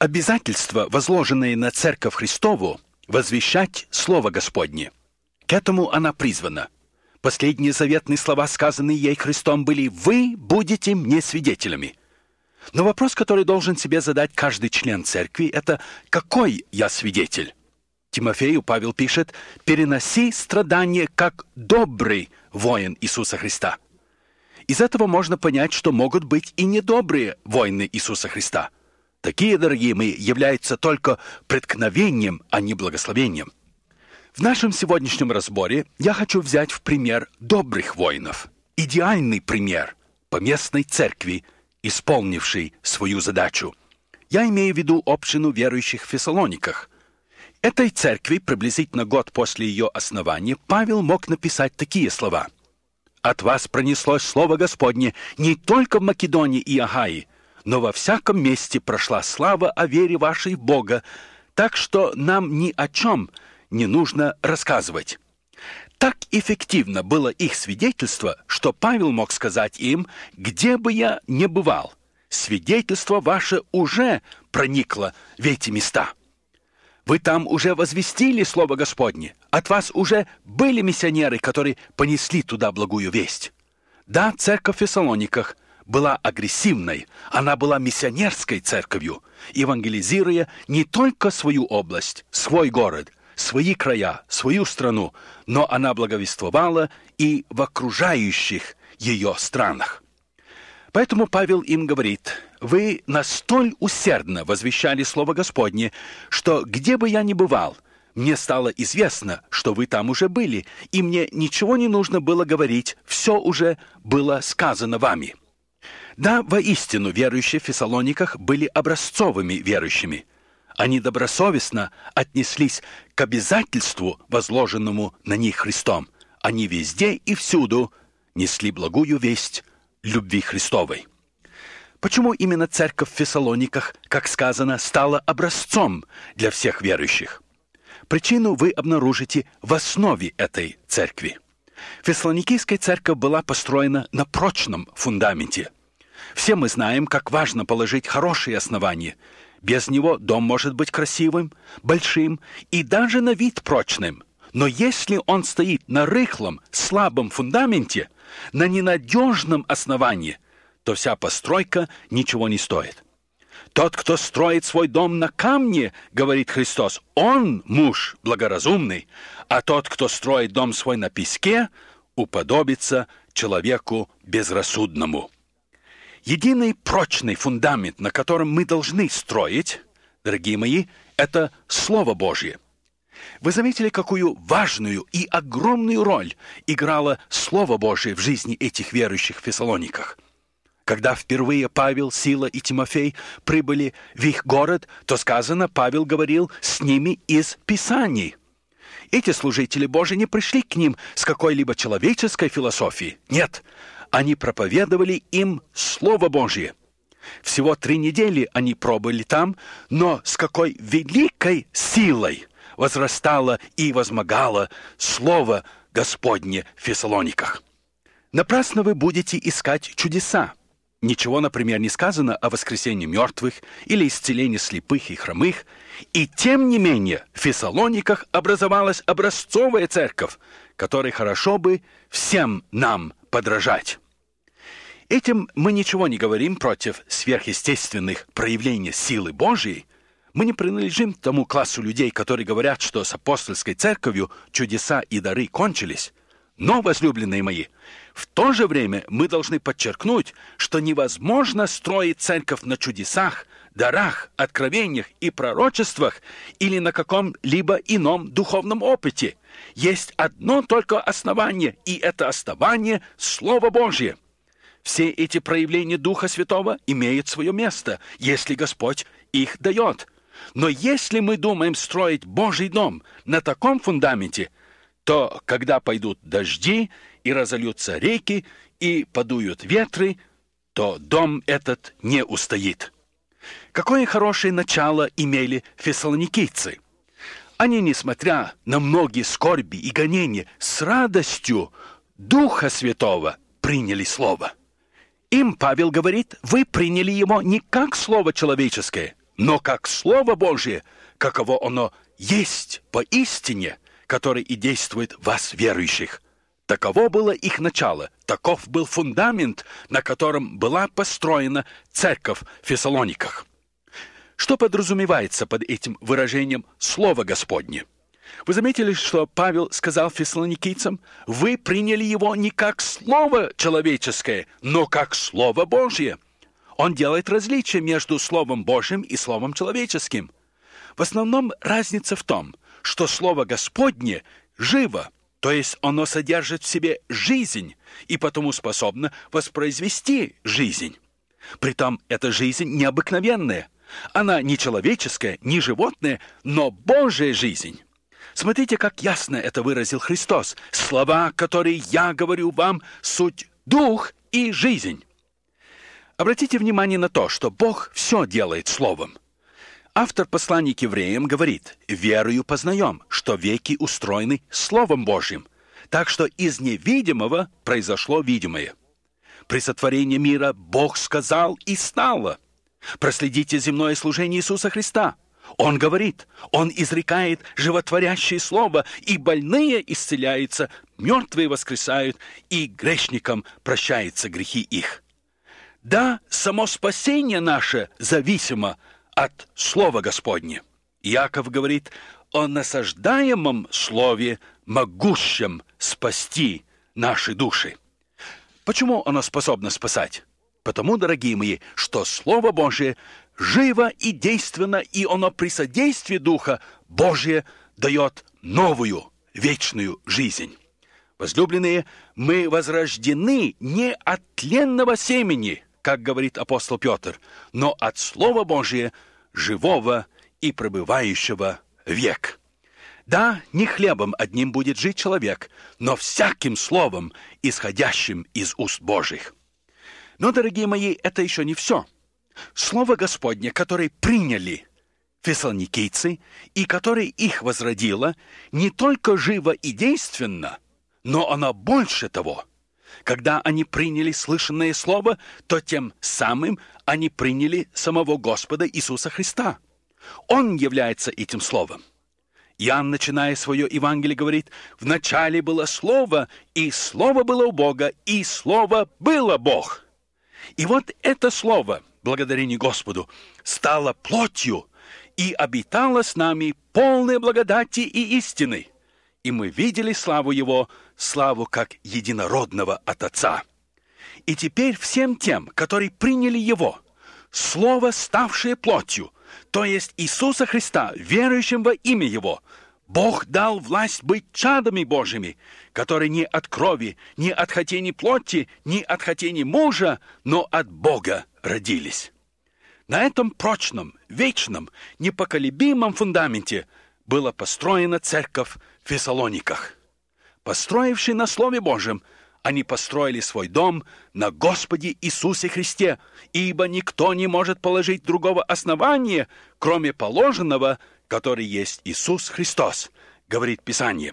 обязательство, возложенное на Церковь Христову, возвещать Слово Господне. К этому она призвана. Последние заветные слова, сказанные ей Христом, были: «Вы будете мне свидетелями». Но вопрос, который должен себе задать каждый член церкви, это: какой я свидетель? Тимофею Павел пишет: «Переноси страдания, как добрый воин Иисуса Христа». Из этого можно понять, что могут быть и недобрые воины Иисуса Христа. Такие, дорогие мои, являются только преткновением, а не благословением. В нашем сегодняшнем разборе я хочу взять в пример добрых воинов. Идеальный пример поместной церкви, исполнившей свою задачу. Я имею в виду общину верующих в Фессалониках. Этой церкви, приблизительно год после ее основания, Павел мог написать такие слова: «От вас пронеслось Слово Господне не только в Македонии и Ахае, но во всяком месте прошла слава о вере вашей в Бога, так что нам ни о чем не нужно рассказывать». Так эффективно было их свидетельство, что Павел мог сказать им: «Где бы я ни бывал, свидетельство ваше уже проникло в эти места. Вы там уже возвестили Слово Господне, от вас уже были миссионеры, которые понесли туда благую весть». Да, церковь в Фессалониках была агрессивной, она была миссионерской церковью, евангелизируя не только свою область, свой город, свои края, свою страну, но она благовествовала и в окружающих ее странах. Поэтому Павел им говорит: «Вы настоль усердно возвещали Слово Господне, что где бы я ни бывал, мне стало известно, что вы там уже были, и мне ничего не нужно было говорить, все уже было сказано вами». Да, воистину, верующие в Фессалониках были образцовыми верующими. Они добросовестно отнеслись к обязательству, возложенному на них Христом. Они везде и всюду несли благую весть любви Христовой. Почему именно церковь в Фессалониках, как сказано, стала образцом для всех верующих? Причину вы обнаружите в основе этой церкви. Фессалоникийская церковь была построена на прочном фундаменте. Все мы знаем, как важно положить хорошие основания. Без него дом может быть красивым, большим и даже на вид прочным. Но если он стоит на рыхлом, слабом фундаменте, на ненадежном основании, то вся постройка ничего не стоит. «Тот, кто строит свой дом на камне, — говорит Христос, — он муж благоразумный, а тот, кто строит дом свой на песке, уподобится человеку безрассудному». Единый прочный фундамент, на котором мы должны строить, дорогие мои, это Слово Божье. Вы заметили, какую важную и огромную роль играло Слово Божие в жизни этих верующих в Фессалониках? Когда впервые Павел, Сила и Тимофей прибыли в их город, то сказано, Павел говорил с ними из Писаний. Эти служители Божии не пришли к ним с какой-либо человеческой философией. Нет, они проповедовали им Слово Божье. Всего 3 недели они пробыли там, но с какой великой силой возрастало и возмогало Слово Господне в Фессалониках. Напрасно вы будете искать чудеса. Ничего, например, не сказано о воскресении мертвых или исцелении слепых и хромых. И тем не менее в Фессалониках образовалась образцовая церковь, которой хорошо бы всем нам подражать. Этим мы ничего не говорим против сверхъестественных проявлений силы Божьей. Мы не принадлежим к тому классу людей, которые говорят, что с апостольской церковью чудеса и дары кончились. Но, возлюбленные мои, в то же время мы должны подчеркнуть, что невозможно строить церковь на чудесах, дарах, откровениях и пророчествах или на каком-либо ином духовном опыте. Есть одно только основание, и это основание – Слово Божье. Все эти проявления Духа Святого имеют свое место, если Господь их дает. Но если мы думаем строить Божий дом на таком фундаменте, то когда пойдут дожди и разольются реки и подуют ветры, то дом этот не устоит. Какое хорошее начало имели фессалоникийцы! Они, несмотря на многие скорби и гонения, с радостью Духа Святого приняли Слово. Им Павел говорит: вы приняли его не как слово человеческое, но как Слово Божие, каково оно есть поистине, который и действует в вас, верующих. Таково было их начало, таков был фундамент, на котором была построена церковь в Фессалониках. Что подразумевается под этим выражением «Слово Господне»? Вы заметили, что Павел сказал фессалоникийцам: «Вы приняли его не как слово человеческое, но как Слово Божье». Он делает различие между Словом Божьим и Словом человеческим. В основном разница в том, что Слово Господне живо, то есть оно содержит в себе жизнь и потому способно воспроизвести жизнь. Притом эта жизнь необыкновенная. Она не человеческая, не животная, но Божья жизнь. Смотрите, как ясно это выразил Христос. «Слова, которые я говорю вам, суть дух и жизнь». Обратите внимание на то, что Бог все делает Словом. Автор послания к евреям говорит: «Верою познаем, что веки устроены Словом Божьим, так что из невидимого произошло видимое». При сотворении мира Бог сказал, и стало. Проследите земное служение Иисуса Христа. Он говорит, Он изрекает животворящее слово, и больные исцеляются, мертвые воскресают, и грешникам прощаются грехи их. Да, само спасение наше зависимо от Слова Господня. Иаков говорит о насаждаемом Слове, могущем спасти наши души. Почему оно способно спасать? Потому, дорогие мои, что Слово Божие живо и действенно, и оно при содействии Духа Божия дает новую вечную жизнь. Возлюбленные, мы возрождены не от тленного семени, как говорит апостол Петр, но от Слова Божия, живого и пребывающего век. Да, не хлебом одним будет жить человек, но всяким словом, исходящим из уст Божьих. Но, дорогие мои, это еще не все. Слово Господне, которое приняли фессалоникийцы и которое их возродило, не только живо и действенно, но оно больше того. Когда они приняли слышанное слово, то тем самым они приняли самого Господа Иисуса Христа. Он является этим словом. Иоанн, начиная свое Евангелие, говорит: «Вначале было Слово, и Слово было у Бога, и Слово было Бог». И вот это Слово, благодарение Господу, стало плотью и обитало с нами полной благодати и истины. И мы видели славу Его, славу как единородного от Отца. И теперь всем тем, которые приняли Его, Слово, ставшее плотью, то есть Иисуса Христа, верующим во имя Его, Бог дал власть быть чадами Божьими, которые не от крови, не от хотений плоти, не от хотений мужа, но от Бога родились. На этом прочном, вечном, непоколебимом фундаменте была построена церковь в Фессалониках. Построивши на Слове Божьем, они построили свой дом на Господе Иисусе Христе, ибо никто не может положить другого основания, кроме положенного, который есть Иисус Христос, говорит Писание.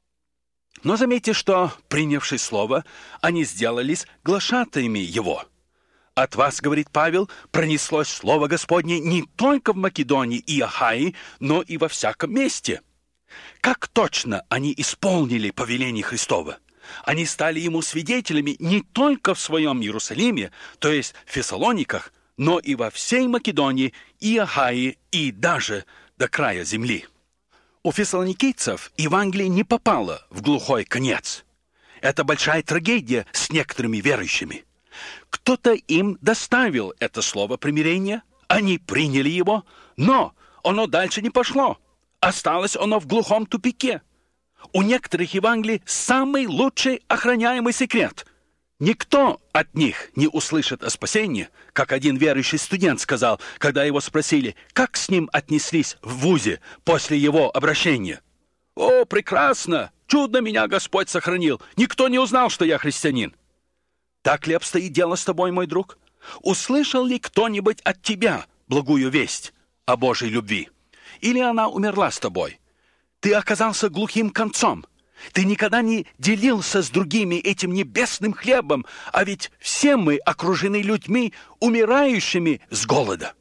Но заметьте, что, принявши Слово, они сделались глашатаями Его. От вас, говорит Павел, пронеслось Слово Господне не только в Македонии и Ахаи, но и во всяком месте. Как точно они исполнили повеление Христово? Они стали Ему свидетелями не только в своем Иерусалиме, то есть в Фессалониках, но и во всей Македонии и Ахаи, и даже до края земли. У фессалоникийцев Евангелие не попало в глухой конец. Это большая трагедия с некоторыми верующими. Кто-то им доставил это слово примирения, они приняли его, но оно дальше не пошло. Осталось оно в глухом тупике. У некоторых Евангелий самый лучший охраняемый секрет. Никто от них не услышит о спасении, как один верующий студент сказал, когда его спросили, как с ним отнеслись в вузе после его обращения. «О, прекрасно! Чудно меня Господь сохранил! Никто не узнал, что я христианин!» Так ли обстоит дело с тобой, мой друг? Услышал ли кто-нибудь от тебя благую весть о Божьей любви? Или она умерла с тобой? Ты оказался глухим концом. Ты никогда не делился с другими этим небесным хлебом, а ведь все мы окружены людьми, умирающими с голода.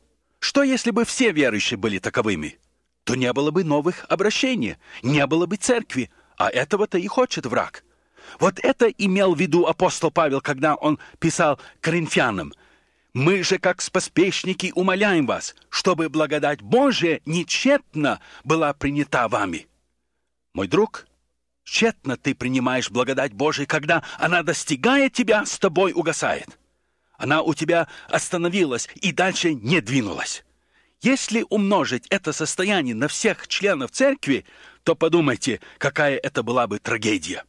Что если бы все верующие были таковыми? То не было бы новых обращений, не было бы церкви, а этого-то и хочет враг. Вот это имел в виду апостол Павел, когда он писал Коринфянам: «Мы же, как споспешники, умоляем вас, чтобы благодать Божия нечетно была принята вами». Мой друг, тщетно ты принимаешь благодать Божию, когда она, достигая тебя, с тобой угасает. Она у тебя остановилась и дальше не двинулась. Если умножить это состояние на всех членов церкви, то подумайте, какая это была бы трагедия.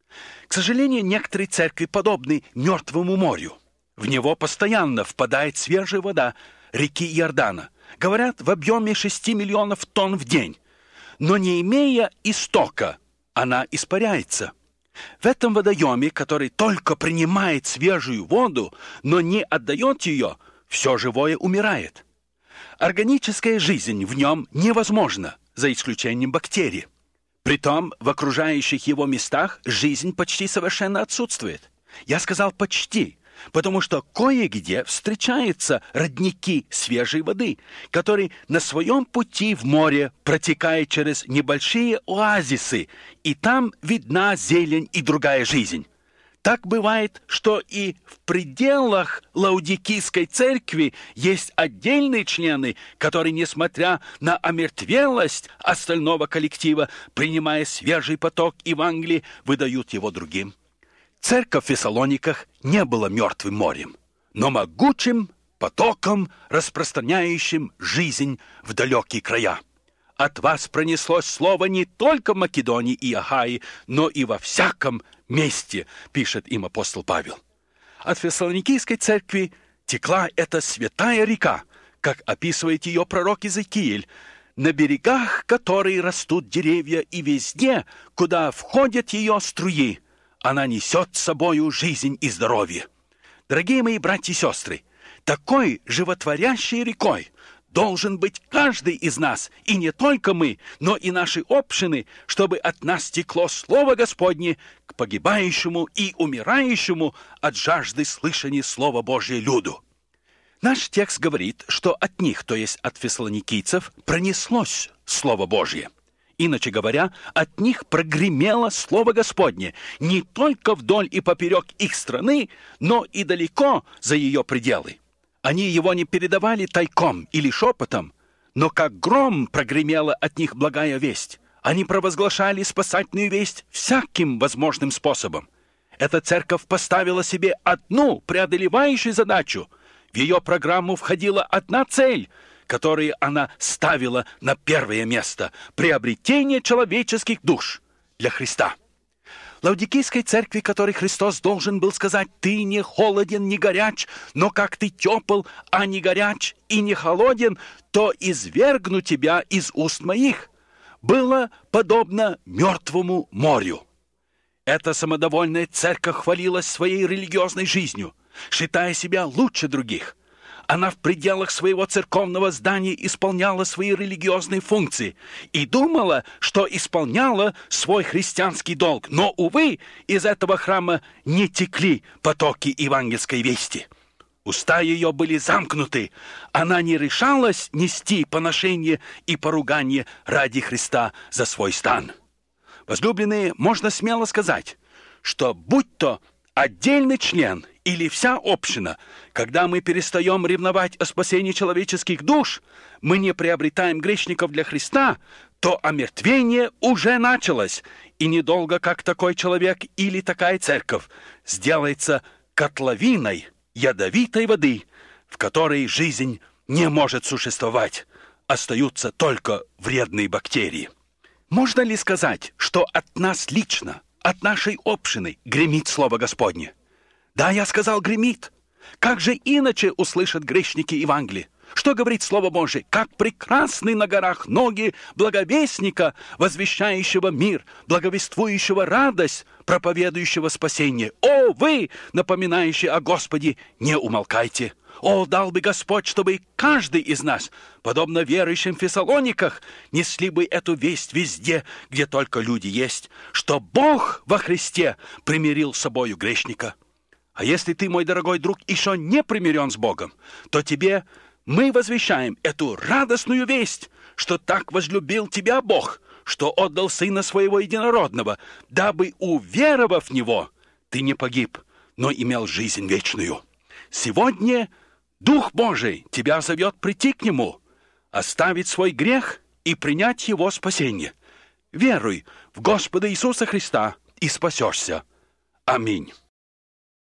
К сожалению, некоторые церкви подобны мертвому морю. В него постоянно впадает свежая вода реки Иордана. Говорят, в объеме 6 миллионов тонн в день. Но не имея истока, она испаряется. В этом водоеме, который только принимает свежую воду, но не отдает ее, все живое умирает. Органическая жизнь в нем невозможна, за исключением бактерий. Притом в окружающих его местах жизнь почти совершенно отсутствует. Я сказал «почти», потому что кое-где встречаются родники свежей воды, которые на своем пути в море протекают через небольшие оазисы, и там видна зелень и другая жизнь. Так бывает, что и в пределах Лаудикийской церкви есть отдельные члены, которые, несмотря на омертвелость остального коллектива, принимая свежий поток Евангелия, выдают его другим. Церковь в Фессалониках не была мертвым морем, но могучим потоком, распространяющим жизнь в далекие края. От вас пронеслось слово не только в Македонии и Ахае, но и во всяком месте, пишет им апостол Павел. От Фессалоникийской церкви текла эта святая река, как описывает ее пророк Иезекииль, на берегах которой растут деревья, и везде, куда входят ее струи, она несет с собою жизнь и здоровье. Дорогие мои братья и сестры, такой животворящей рекой должен быть каждый из нас, и не только мы, но и наши общины, чтобы от нас текло Слово Господне к погибающему и умирающему от жажды слышания Слова Божия люду. Наш текст говорит, что от них, то есть от фессалоникийцев, пронеслось Слово Божье. Иначе говоря, от них прогремело Слово Господне не только вдоль и поперек их страны, но и далеко за ее пределы. Они его не передавали тайком или шепотом, но как гром прогремела от них благая весть. Они провозглашали спасательную весть всяким возможным способом. Эта церковь поставила себе одну преодолевающую задачу. В ее программу входила одна цель, которую она ставила на первое место – приобретение человеческих душ для Христа. Лаудикийской церкви, которой Христос должен был сказать: «Ты не холоден, не горяч, но как ты тепл, а не горяч и не холоден, то извергну тебя из уст моих», было подобно мертвому морю. Эта самодовольная церковь хвалилась своей религиозной жизнью, считая себя лучше других. Она в пределах своего церковного здания исполняла свои религиозные функции и думала, что исполняла свой христианский долг. Но, увы, из этого храма не текли потоки евангельской вести. Уста ее были замкнуты. Она не решалась нести поношение и поругание ради Христа за свой стан. Возлюбленные, можно смело сказать, что будь то отдельный член или вся община, когда мы перестаем ревновать о спасении человеческих душ, мы не приобретаем грешников для Христа, то омертвение уже началось, и недолго как такой человек или такая церковь сделается котловиной ядовитой воды, в которой жизнь не может существовать, остаются только вредные бактерии. Можно ли сказать, что от нас лично, от нашей общины гремит Слово Господне? Да, я сказал, гремит. Как же иначе услышат грешники Евангелие? Что говорит Слово Божие? Как прекрасны на горах ноги благовестника, возвещающего мир, благовествующего радость, проповедующего спасение. О, вы, напоминающие о Господе, не умолкайте. О, дал бы Господь, чтобы каждый из нас, подобно верующим в Фессалониках, несли бы эту весть везде, где только люди есть, что Бог во Христе примирил с собою грешника. А если ты, мой дорогой друг, еще не примирен с Богом, то тебе Мы возвещаем эту радостную весть, что так возлюбил тебя Бог, что отдал Сына Своего Единородного, дабы, уверовав в Него, ты не погиб, но имел жизнь вечную. Сегодня Дух Божий тебя зовет прийти к Нему, оставить свой грех и принять Его спасение. Веруй в Господа Иисуса Христа и спасешься. Аминь.